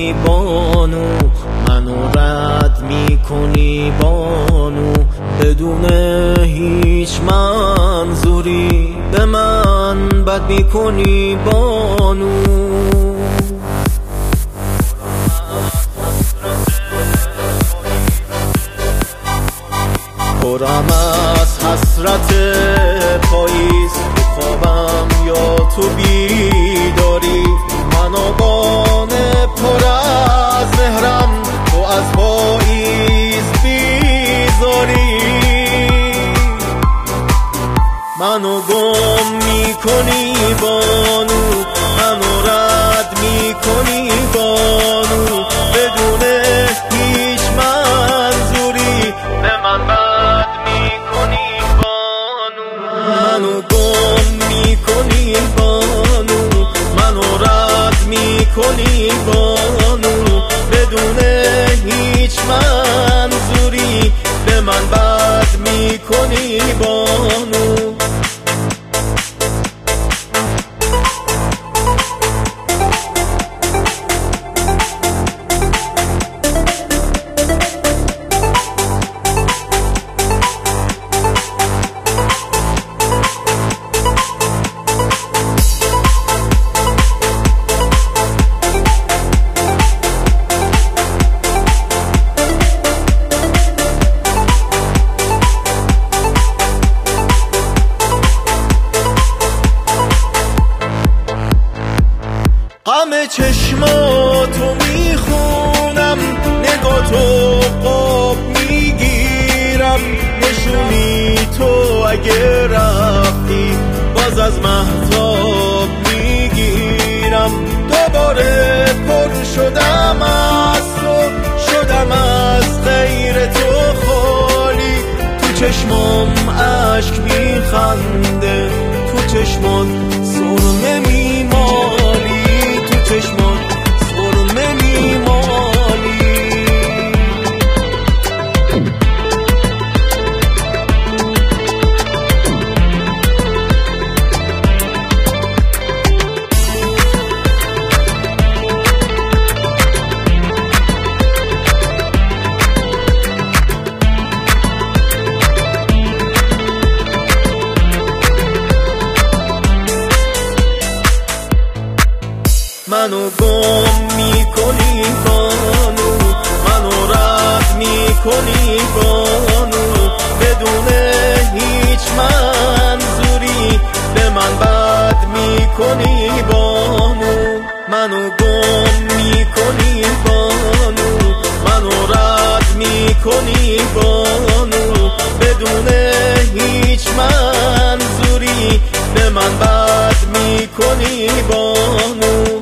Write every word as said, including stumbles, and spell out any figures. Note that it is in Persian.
میکنی بانو، منو رد میکنی بانو، بدون هیچ منظوری به من بد میکنی بانو. پرم از حسرت پاییز، تو خوابم یا تو بیداری، من آبان پر از مهرم، تو از پاییز بیزاری. منو گم میکنی بانو، منو رد میکنی بانو، بدون هیچ منظوری به من بد میکنی بانو. منو گم میکنی بانو، منو رد میکنی بانو، بدون هیچ منظوری به من بد میکنی بانو. همه چشماتو میخونم، نگاتو قاب میگیرم، نشونی تو اگه رفتی باز از مهتاب میگیرم. دوباره پر شدم از تو، شدم از غیر تو خالی، تو چشمام عشق میخنده، تو چشمات سرمه میمالی، چشمان سرمه میمالی. منو گم میکنی بانو، منو رد میکنی بانو، بدون هیچ منظوری به من بد میکنی بانو. منو گم میکنی بانو، منو رد میکنی بانو، بدون هیچ منظوری به من بد میکنی بانو.